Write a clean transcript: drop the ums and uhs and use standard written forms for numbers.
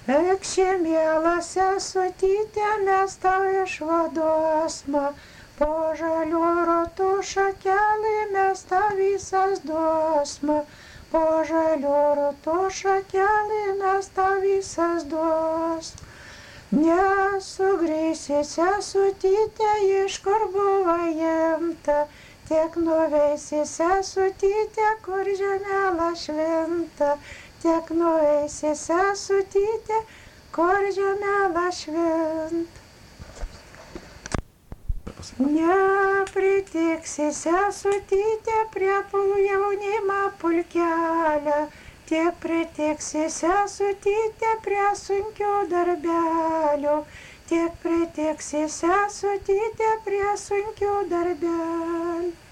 Ekšė miela sesutytė, mes tau išvaduosma, po žalių rotų šakelį mes tau visas duosma, po žalių rotų šakelį mes tau visas duosma. Nesugrįsi sesutytė, iš kur buvo imta, tiek nuveisi sesutytė, kur žemėla švinta, tiek nuveisi sesutytė, kur žemėla švinta. Nepritiksi sesutytė prie jaunimo pulkelio, tiek pritiksi sesutytė prie sunkių darbelių, tiek pritiksi sesutytė prie sunkių darbelių.